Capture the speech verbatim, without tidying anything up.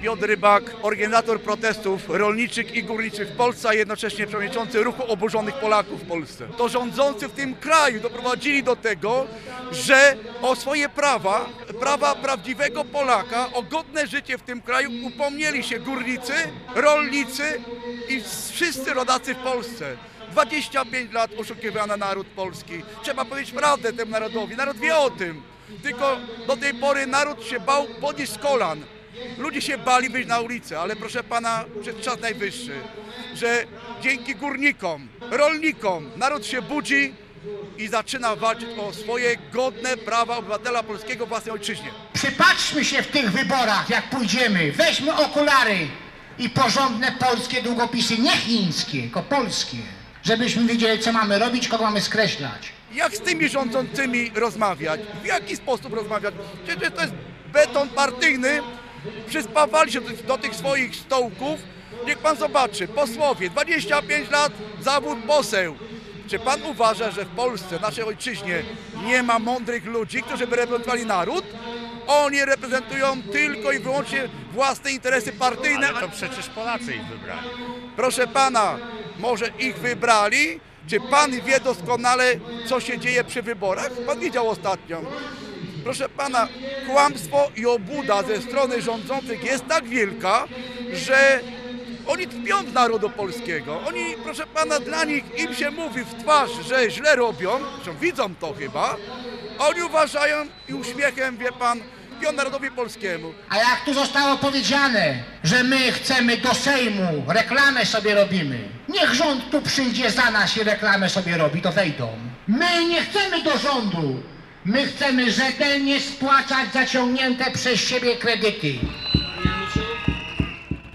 Piotr Rybak, organizator protestów rolniczych i górniczych w Polsce, a jednocześnie przewodniczący Ruchu Oburzonych Polaków w Polsce. To rządzący w tym kraju doprowadzili do tego, że o swoje prawa, prawa prawdziwego Polaka, o godne życie w tym kraju upomnieli się górnicy, rolnicy i wszyscy rodacy w Polsce. dwadzieścia pięć lat oszukiwano naród polski. Trzeba powiedzieć prawdę temu narodowi. Naród wie o tym. Tylko do tej pory naród się bał podnieść z kolan. Ludzie się bali wyjść na ulicę, ale proszę pana, przed czas najwyższy, że dzięki górnikom, rolnikom naród się budzi i zaczyna walczyć o swoje godne prawa obywatela polskiego w własnej ojczyźnie. Przypatrzmy się w tych wyborach, jak pójdziemy. Weźmy okulary i porządne polskie długopisy, nie chińskie, tylko polskie, żebyśmy wiedzieli, co mamy robić, kogo mamy skreślać. Jak z tymi rządzącymi rozmawiać? W jaki sposób rozmawiać? Przecież to jest beton partyjny. Przyspawali się do, do tych swoich stołków. Niech pan zobaczy, posłowie, dwadzieścia pięć lat, zawód poseł. Czy pan uważa, że w Polsce, naszej ojczyźnie, nie ma mądrych ludzi, którzy by reprezentowali naród? Oni reprezentują tylko i wyłącznie własne interesy partyjne. Ale to przecież Polacy ich wybrali. Proszę pana, może ich wybrali? Czy pan wie doskonale, co się dzieje przy wyborach? Pan widział ostatnio. Proszę pana, kłamstwo i obłuda ze strony rządzących jest tak wielka, że oni tkwią z narodu polskiego. Oni, proszę pana, dla nich im się mówi w twarz, że źle robią, zresztą widzą to chyba, oni uważają i uśmiechem, wie pan, tkwią narodowi polskiemu. A jak tu zostało powiedziane, że my chcemy do Sejmu, reklamę sobie robimy. Niech rząd tu przyjdzie za nas i reklamę sobie robi, to wejdą. My nie chcemy do rządu. My chcemy rzetelnie spłacać zaciągnięte przez siebie kredyty.